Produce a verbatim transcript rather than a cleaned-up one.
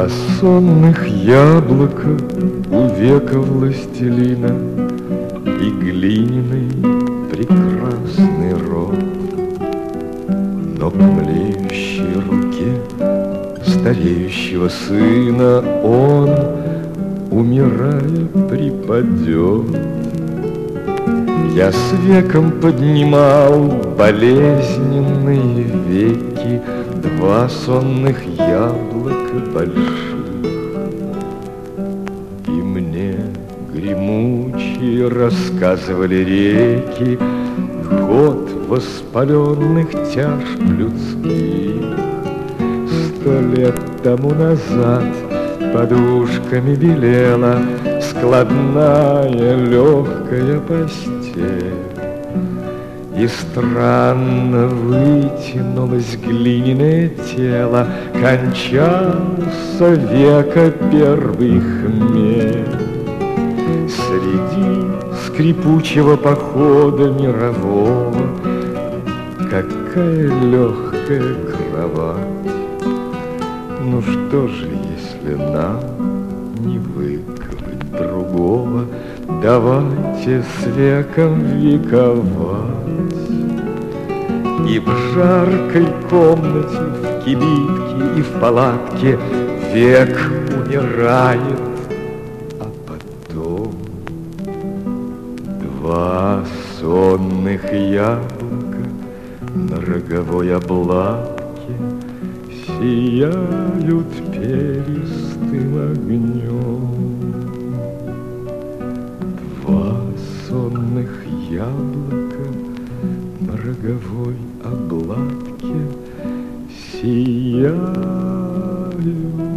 Два сонных яблока у века властелина И глиняный прекрасный рот. Но к млеющей руке стареющего сына Он, умирая, припадет. Я с веком поднимал болезненные веки, Два сонных яблока больших, И мне гремучие рассказывали реки Год воспаленных тяжб людских. Сто лет тому назад подушками белела складная легкая постель, И странно вытянулось глиняное тело, Кончался века первый хмель. Среди скрипучего похода мирового Какая легкая кровать. Ну что же, если нам не выковать другого, Давайте с веком вековать. И в жаркой комнате, в кибитке и в палатке Век умирает, а потом два сонных яблока на роговой обладке Сияют перистым огнем. Два сонных яблока на роговой обладке Сияют